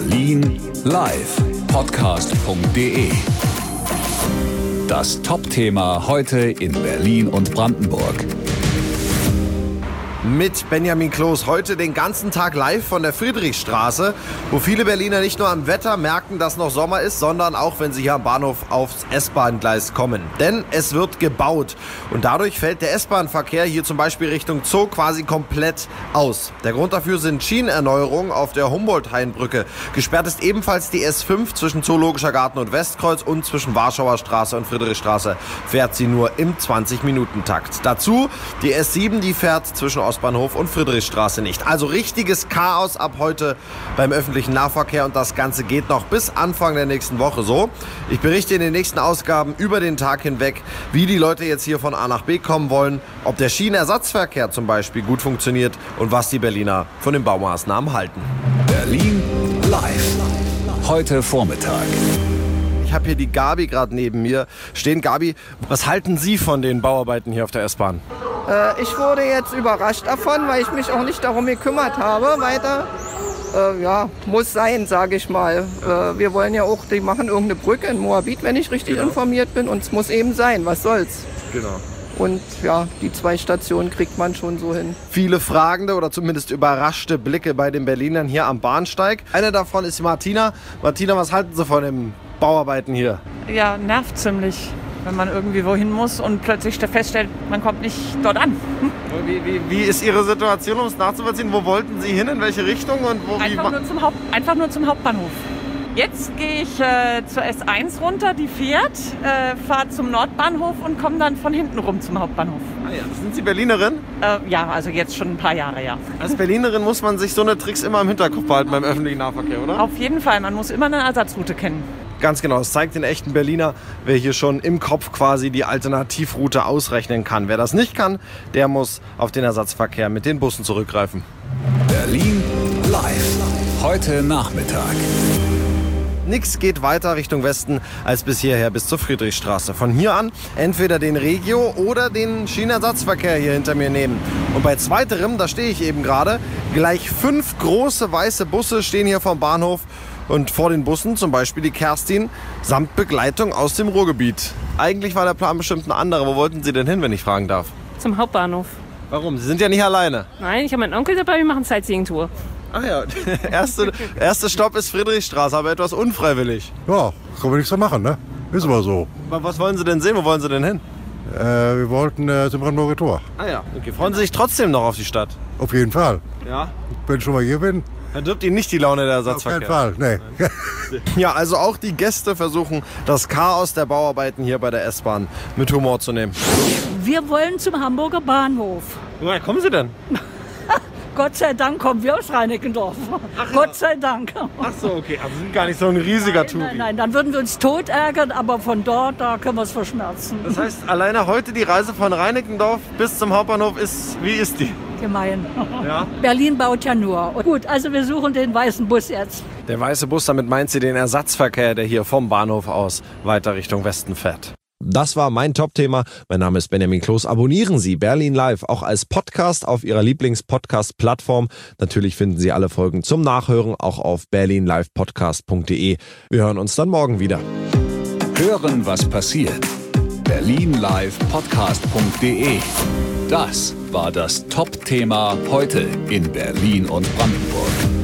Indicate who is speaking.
Speaker 1: Berlin live podcast.de. Das Top-Thema heute in Berlin und Brandenburg.
Speaker 2: Mit Benjamin Kloß heute den ganzen Tag live von der Friedrichstraße, wo viele Berliner nicht nur am Wetter merken, dass noch Sommer ist, sondern auch, wenn sie hier am Bahnhof aufs S-Bahn-Gleis kommen. Denn es wird gebaut und dadurch fällt der S-Bahn-Verkehr hier zum Beispiel Richtung Zoo quasi komplett aus. Der Grund dafür sind Schienenerneuerungen auf der Humboldt-Hain-Brücke. Gesperrt ist ebenfalls die S5 zwischen Zoologischer Garten und Westkreuz und zwischen Warschauer Straße und Friedrichstraße fährt sie nur im 20-Minuten-Takt. Dazu die S7, die fährt zwischen Ostbahnhof und Friedrichstraße nicht. Also richtiges Chaos ab heute beim öffentlichen Nahverkehr und das Ganze geht noch bis Anfang der nächsten Woche so. Ich berichte in den nächsten Ausgaben über den Tag hinweg, wie die Leute jetzt hier von A nach B kommen wollen, ob der Schienenersatzverkehr zum Beispiel gut funktioniert und was die Berliner von den Baumaßnahmen halten.
Speaker 1: Berlin live. Heute Vormittag.
Speaker 2: Ich habe hier die Gabi gerade neben mir stehen. Gabi, was halten Sie von den Bauarbeiten hier auf der S-Bahn?
Speaker 3: Ich wurde jetzt überrascht davon, weil ich mich auch nicht darum gekümmert habe weiter. Muss sein, sage ich mal. Wir wollen ja auch, die machen irgendeine Brücke in Moabit, wenn ich richtig informiert bin. Und es muss eben sein, was soll's.
Speaker 2: Genau.
Speaker 3: Und ja, die 2 Stationen kriegt man schon so hin.
Speaker 2: Viele fragende oder zumindest überraschte Blicke bei den Berlinern hier am Bahnsteig. Eine davon ist Martina. Martina, was halten Sie von den Bauarbeiten hier?
Speaker 4: Ja, nervt ziemlich, wenn man irgendwie wohin muss und plötzlich feststellt, man kommt nicht dort an.
Speaker 2: Wie ist Ihre Situation, um es nachzuvollziehen? Wo wollten Sie hin, in welche Richtung? Und
Speaker 4: Einfach nur zum Hauptbahnhof. Jetzt gehe ich zur S1 runter, die fährt, fahre zum Nordbahnhof und komme dann von hinten rum zum Hauptbahnhof.
Speaker 2: Ah ja. Sind Sie Berlinerin?
Speaker 4: Ja, also jetzt schon ein paar Jahre, ja.
Speaker 2: Als Berlinerin muss man sich so eine Tricks immer im Hinterkopf behalten beim öffentlichen Nahverkehr, oder?
Speaker 4: Auf jeden Fall, man muss immer eine Ersatzroute kennen.
Speaker 2: Ganz genau, es zeigt den echten Berliner, wer hier schon im Kopf quasi die Alternativroute ausrechnen kann. Wer das nicht kann, der muss auf den Ersatzverkehr mit den Bussen zurückgreifen.
Speaker 1: Berlin live. Heute Nachmittag.
Speaker 2: Nix geht weiter Richtung Westen als bis hierher, bis zur Friedrichstraße. Von hier an entweder den Regio- oder den Schienenersatzverkehr hier hinter mir nehmen. Und bei zweiterem, da stehe ich eben gerade, gleich 5 große weiße Busse stehen hier vom Bahnhof. Und vor den Bussen zum Beispiel die Kerstin samt Begleitung aus dem Ruhrgebiet. Eigentlich war der Plan bestimmt ein anderer. Wo wollten Sie denn hin, wenn ich fragen darf?
Speaker 5: Zum Hauptbahnhof.
Speaker 2: Warum? Sie sind ja nicht alleine.
Speaker 5: Nein, ich habe meinen Onkel dabei, wir machen Sightseeing-Tour.
Speaker 2: Ach ja, erste Stopp ist Friedrichstraße, aber etwas unfreiwillig.
Speaker 6: Ja, kann man nichts da machen, ne? Ist aber so.
Speaker 2: Was wollen Sie denn sehen? Wo wollen Sie denn hin?
Speaker 6: Wir wollten zum Brandenburger Tor.
Speaker 2: Ah ja, okay. Freuen Sie sich trotzdem noch auf die Stadt?
Speaker 6: Auf jeden Fall.
Speaker 2: Ja?
Speaker 6: Wenn ich schon mal hier bin.
Speaker 2: Dann dirbt Ihnen nicht die Laune der
Speaker 6: Auf
Speaker 2: Ersatzverkehr.
Speaker 6: keinen Fall, nee.
Speaker 2: Ja, also auch die Gäste versuchen, das Chaos der Bauarbeiten hier bei der S-Bahn mit Humor zu nehmen.
Speaker 7: Wir wollen zum Hamburger Bahnhof.
Speaker 2: Woher kommen Sie denn?
Speaker 7: Gott sei Dank kommen wir aus Reinickendorf. Gott sei Dank.
Speaker 2: Ach so, okay. Also Sie sind gar nicht so ein riesiger Touri.
Speaker 7: Nein, dann würden wir uns tot ärgern, aber von dort, da können wir es verschmerzen.
Speaker 2: Das heißt, alleine heute die Reise von Reinickendorf bis zum Hauptbahnhof wie ist die?
Speaker 7: Gemein.
Speaker 2: Ja?
Speaker 7: Berlin baut ja nur. Gut, also wir suchen den weißen Bus jetzt.
Speaker 2: Der weiße Bus, damit meint sie den Ersatzverkehr, der hier vom Bahnhof aus weiter Richtung Westen fährt.
Speaker 8: Das war mein Top-Thema. Mein Name ist Benjamin Kloß. Abonnieren Sie Berlin Live auch als Podcast auf Ihrer Lieblings-Podcast-Plattform. Natürlich finden Sie alle Folgen zum Nachhören auch auf berlinlivepodcast.de. Wir hören uns dann morgen wieder.
Speaker 1: Hören, was passiert. Berlin live podcast.de. Das war das Top-Thema heute in Berlin und Brandenburg.